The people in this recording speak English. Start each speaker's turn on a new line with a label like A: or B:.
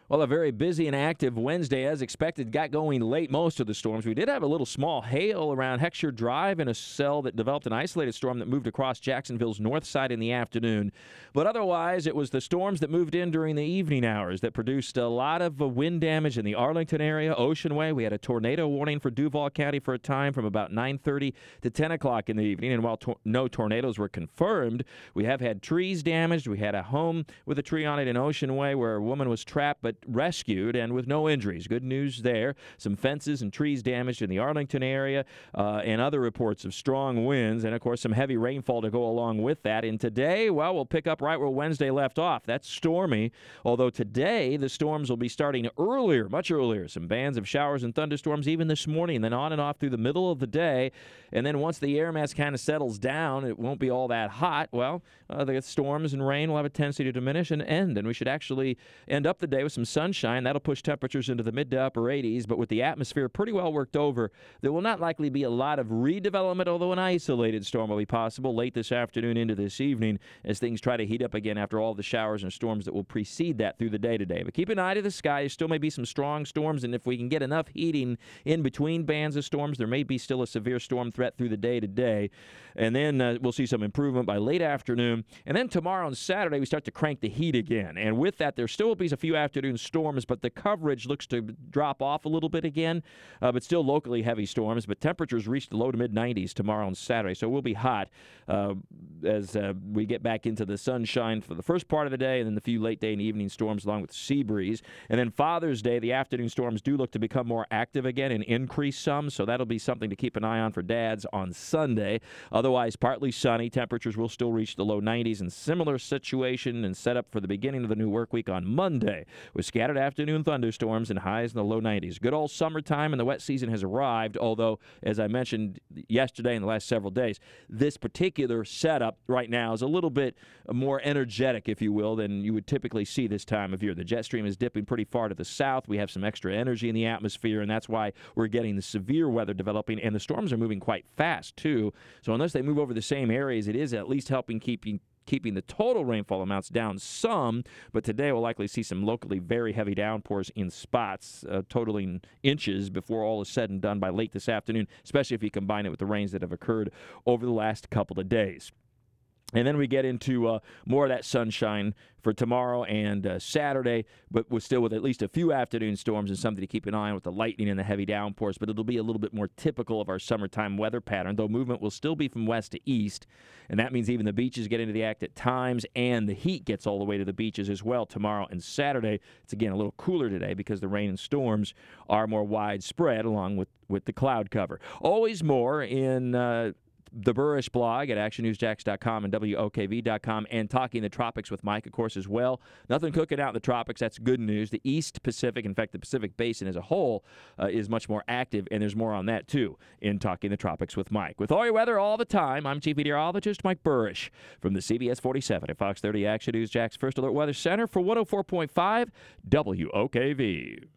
A: Well, a very busy and active Wednesday, as expected, got going late most of the storms. We did have a little small hail around Heckscher Drive in a cell that developed an isolated storm that moved across Jacksonville's north side in the afternoon. But otherwise, it was the storms that moved in during the evening hours that produced a lot of wind damage in the Arlington area, Ocean Way. We had a tornado warning for Duval County for a time from about 9:30 to 10 o'clock in the evening. And while no tornadoes were confirmed, we have had trees damaged. We had a home with a tree on it in Ocean Way where a woman was trapped but rescued and with no injuries. Good news there. Some fences and trees damaged in the Arlington area and other reports of strong winds and, of course, some heavy rainfall to go along with that. And today, well, we'll pick up right where Wednesday left off. That's stormy, although today the storms will be starting earlier, much earlier. Some bands of showers and thunderstorms even this morning, then on and off through the middle of the day. And then once the air mass kind of settles down, it won't be all that hot. Well, the storms and rain will have a tendency to diminish and end, and we should actually end up the day with some sunshine. That'll push temperatures into the mid to upper 80s, but with the atmosphere pretty well worked over, there will not likely be a lot of redevelopment, although an isolated storm will be possible late this afternoon into this evening as things try to heat up again after all the showers and storms that will precede that through the day today. But keep an eye to the sky. There still may be some strong storms, and if we can get enough heating in between bands of storms, there may be still a severe storm threat through the day today. And then we'll see some improvement by late afternoon. And then tomorrow and Saturday, we start to crank the heat again. And with that, there still will be a few afternoon storms, but the coverage looks to drop off a little bit again, but still locally heavy storms. But temperatures reach the low to mid-90s tomorrow and Saturday, so we'll be hot as we get back into the sunshine for the first part of the day, and then the few late day and evening storms along with sea breeze. And then Father's Day, the afternoon storms do look to become more active again and increase some, so that'll be something to keep an eye on for dads on Sunday. Otherwise, partly sunny. Temperatures will still reach the low 90s, and similar situation and setup for the beginning of the new work week on Monday with scattered afternoon thunderstorms and highs in the low 90s. Good old summertime, and the wet season has arrived, although, as I mentioned yesterday and the last several days, this particular setup right now is a little bit more energetic, if you will, than you would typically see this time of year. The jet stream is dipping pretty far to the south. We have some extra energy in the atmosphere, and that's why we're getting the severe weather developing, and the storms are moving quite fast, too. So unless they move over the same areas, it is at least helping keeping the total rainfall amounts down some, but today we'll likely see some locally very heavy downpours in spots, totaling inches before all is said and done by late this afternoon, especially if you combine it with the rains that have occurred over the last couple of days. And then we get into more of that sunshine for tomorrow and Saturday, but with at least a few afternoon storms and something to keep an eye on with the lightning and the heavy downpours. But it'll be a little bit more typical of our summertime weather pattern, though movement will still be from west to east. And that means even the beaches get into the act at times, and the heat gets all the way to the beaches as well tomorrow and Saturday. It's, again, a little cooler today because the rain and storms are more widespread along with the cloud cover. Always more in the Burrish blog at actionnewsjax.com and WOKV.com, and Talking the Tropics with Mike, of course, as well. Nothing cooking out in the tropics. That's good news. The East Pacific, in fact, the Pacific Basin as a whole, is much more active, and there's more on that, too, in Talking the Tropics with Mike. With all your weather all the time, I'm Chief Meteorologist Mike Burrish from the CBS 47 at Fox 30 Action News Jax First Alert Weather Center for 104.5 WOKV.